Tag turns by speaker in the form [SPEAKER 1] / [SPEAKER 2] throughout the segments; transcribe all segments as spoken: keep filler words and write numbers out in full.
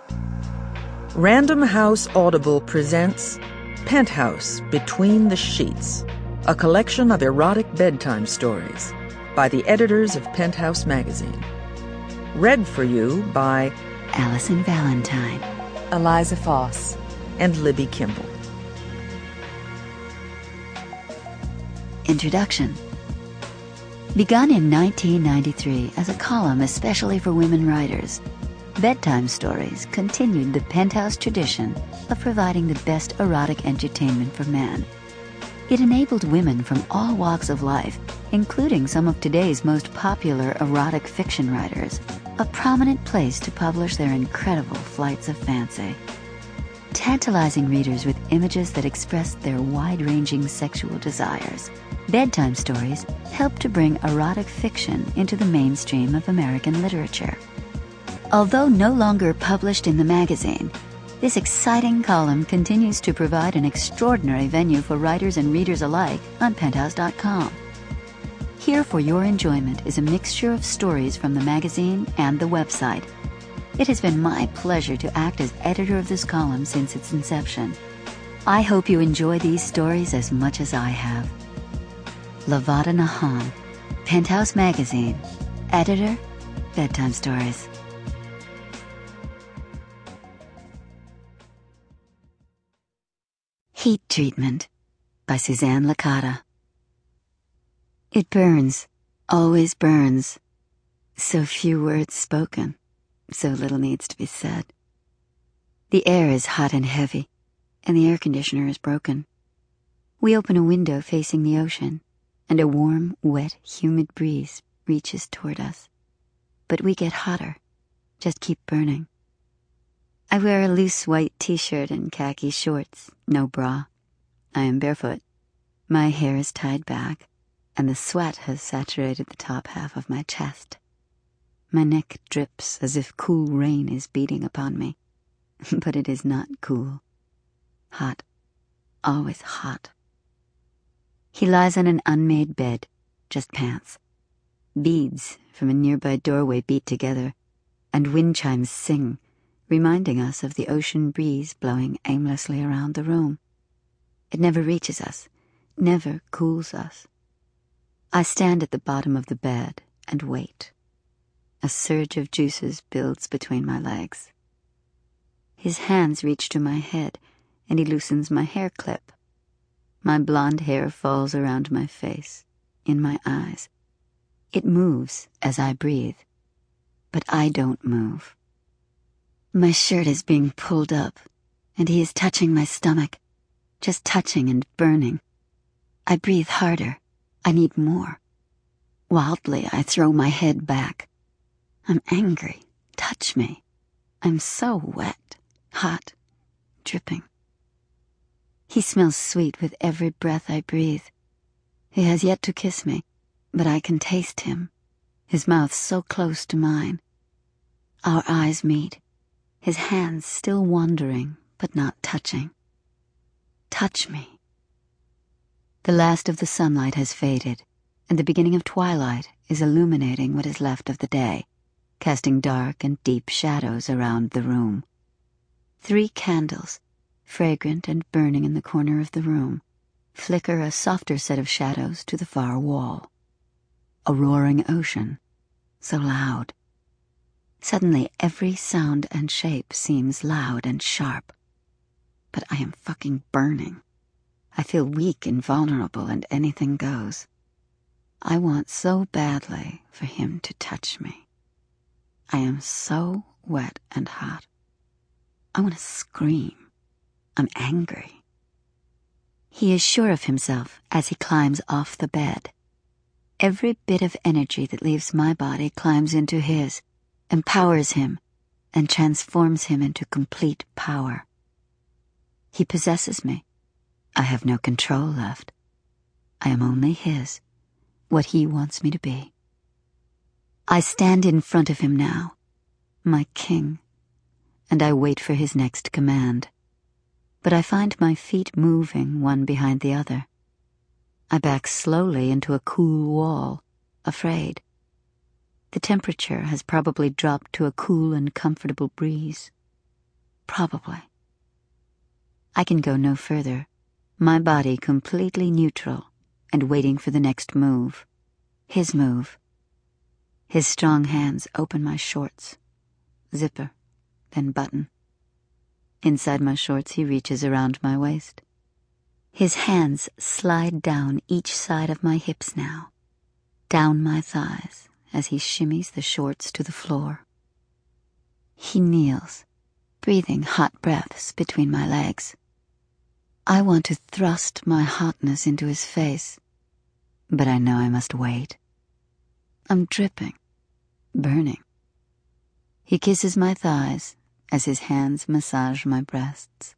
[SPEAKER 1] Random House Audible presents Penthouse Between the Sheets, a collection of erotic bedtime stories by the editors of Penthouse magazine. Read for you by
[SPEAKER 2] Allison Valentine,
[SPEAKER 3] Eliza Foss,
[SPEAKER 1] and Libby Kimball.
[SPEAKER 2] Introduction. Begun in nineteen ninety-three as a column especially for women writers, Bedtime Stories continued the Penthouse tradition of providing the best erotic entertainment for men. It enabled women from all walks of life, including some of today's most popular erotic fiction writers, a prominent place to publish their incredible flights of fancy. Tantalizing readers with images that expressed their wide-ranging sexual desires, Bedtime Stories helped to bring erotic fiction into the mainstream of American literature. Although no longer published in the magazine, this exciting column continues to provide an extraordinary venue for writers and readers alike on penthouse dot com. Here for your enjoyment is a mixture of stories from the magazine and the website. It has been my pleasure to act as editor of this column since its inception. I hope you enjoy these stories as much as I have. Lavada Nahan, Penthouse Magazine, editor, Bedtime Stories. Heat Treatment by Suzanne Licata. It burns, always burns. So few words spoken, so little needs to be said. The air is hot and heavy, and the air conditioner is broken. We open a window facing the ocean, and a warm, wet, humid breeze reaches toward us. But we get hotter, just keep burning. I wear a loose white t-shirt and khaki shorts, no bra. I am barefoot. My hair is tied back, and the sweat has saturated the top half of my chest. My neck drips as if cool rain is beating upon me, but it is not cool. Hot, always hot. He lies on an unmade bed, just pants. Beads from a nearby doorway beat together, and wind chimes sing, reminding us of the ocean breeze blowing aimlessly around the room. It never reaches us, never cools us. I stand at the bottom of the bed and wait. A surge of juices builds between my legs. His hands reach to my head, and he loosens my hair clip. My blonde hair falls around my face, in my eyes. It moves as I breathe, but I don't move. My shirt is being pulled up, and he is touching my stomach, just touching and burning. I breathe harder. I need more. Wildly, I throw my head back. I'm angry. Touch me. I'm so wet, hot, dripping. He smells sweet with every breath I breathe. He has yet to kiss me, but I can taste him, his mouth so close to mine. Our eyes meet. His hands still wandering, but not touching. Touch me. The last of the sunlight has faded, and the beginning of twilight is illuminating what is left of the day, casting dark and deep shadows around the room. Three candles, fragrant and burning in the corner of the room, flicker a softer set of shadows to the far wall. A roaring ocean, so loud. Suddenly, every sound and shape seems loud and sharp. But I am fucking burning. I feel weak and vulnerable, and anything goes. I want so badly for him to touch me. I am so wet and hot. I want to scream. I'm angry. He is sure of himself as he climbs off the bed. Every bit of energy that leaves my body climbs into his, empowers him, and transforms him into complete power. He possesses me. I have no control left. I am only his, what he wants me to be. I stand in front of him now, my king, and I wait for his next command. But I find my feet moving one behind the other. I back slowly into a cool wall, afraid. The temperature has probably dropped to a cool and comfortable breeze. Probably. I can go no further, my body completely neutral and waiting for the next move. His move. His strong hands open my shorts. Zipper, then button. Inside my shorts, he reaches around my waist. His hands slide down each side of my hips now, down my thighs as he shimmies the shorts to the floor. He kneels, breathing hot breaths between my legs. I want to thrust my hotness into his face, but I know I must wait. I'm dripping, burning. He kisses my thighs as his hands massage my breasts.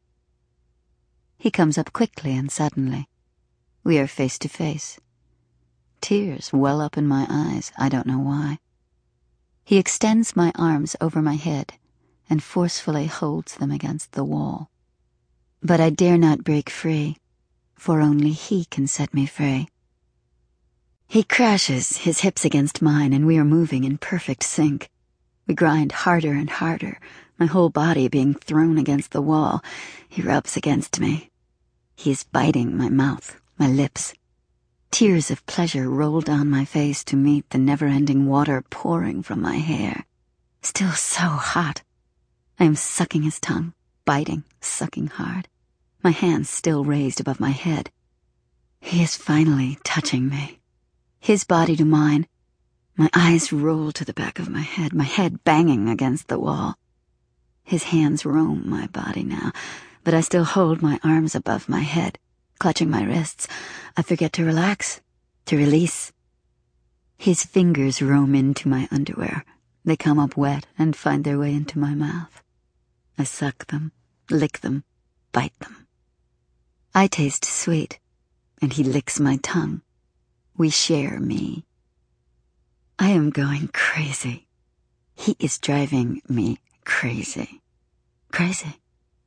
[SPEAKER 2] He comes up quickly and suddenly. We are face to face. Tears well up in my eyes, I don't know why. He extends my arms over my head and forcefully holds them against the wall. But I dare not break free, for only he can set me free. He crashes his hips against mine, and we are moving in perfect sync. We grind harder and harder, my whole body being thrown against the wall. He rubs against me. He is biting my mouth, my lips. Tears of pleasure roll down my face to meet the never-ending water pouring from my hair. Still so hot. I am sucking his tongue, biting, sucking hard. My hands still raised above my head. He is finally touching me. His body to mine. My eyes roll to the back of my head, my head banging against the wall. His hands roam my body now, but I still hold my arms above my head, clutching my wrists. I forget to relax, to release. His fingers roam into my underwear. They come up wet and find their way into my mouth. I suck them, lick them, bite them. I taste sweet, and he licks my tongue. We share me. I am going crazy. He is driving me crazy. Crazy.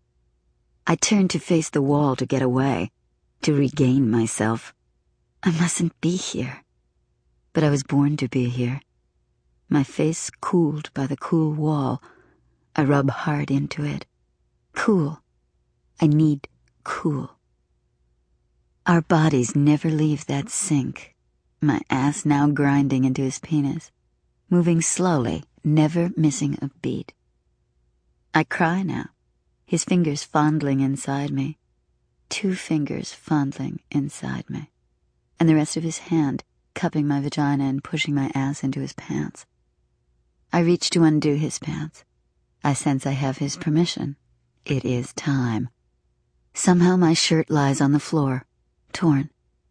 [SPEAKER 2] I turn to face the wall to get away, to regain myself. I mustn't be here. But I was born to be here. My face cooled by the cool wall. I rub hard into it. Cool. I need cool. Our bodies never leave that sink. My ass now grinding into his penis, moving slowly, never missing a beat. I cry now, his fingers fondling inside me, two fingers fondling inside me, and the rest of his hand cupping my vagina and pushing my ass into his pants. I reach to undo his pants. I sense I have his permission. It is time. Somehow my shirt lies on the floor, torn.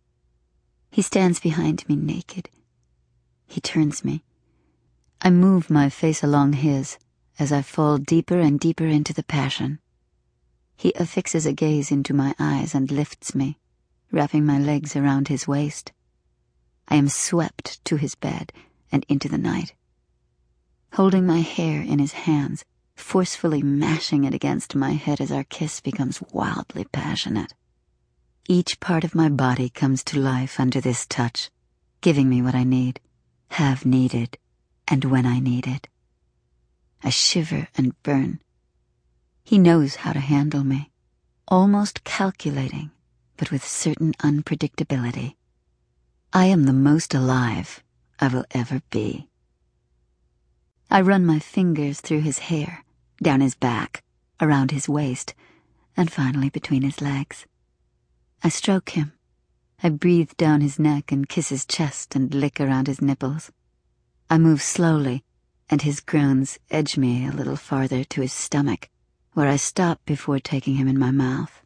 [SPEAKER 2] He stands behind me naked. He turns me. I move my face along his as I fall deeper and deeper into the passion. He affixes a gaze into my eyes and lifts me, wrapping my legs around his waist. I am swept to his bed and into the night. Holding my hair in his hands, forcefully mashing it against my head as our kiss becomes wildly passionate. Each part of my body comes to life under this touch, giving me what I need, have needed, and when I need it. I shiver and burn. He knows how to handle me, almost calculating, but with certain unpredictability. I am the most alive I will ever be. I run my fingers through his hair, down his back, around his waist, and finally between his legs. I stroke him. I breathe down his neck and kiss his chest and lick around his nipples. I move slowly, and his groans edge me a little farther to his stomach, where I stop before taking him in my mouth.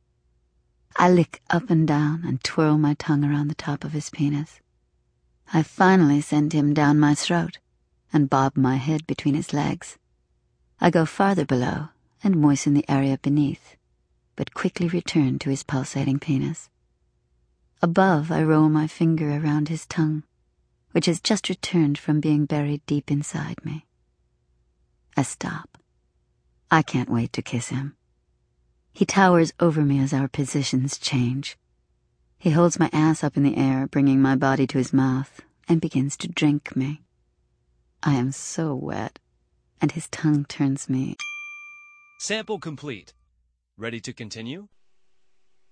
[SPEAKER 2] I lick up and down and twirl my tongue around the top of his penis. I finally send him down my throat and bob my head between his legs. I go farther below and moisten the area beneath, but quickly return to his pulsating penis. Above, I roll my finger around his tongue, which has just returned from being buried deep inside me. I stop. I can't wait to kiss him. He towers over me as our positions change. He holds my ass up in the air, bringing my body to his mouth, and begins to drink me. I am so wet, and his tongue turns me
[SPEAKER 4] Sample complete. Ready to continue?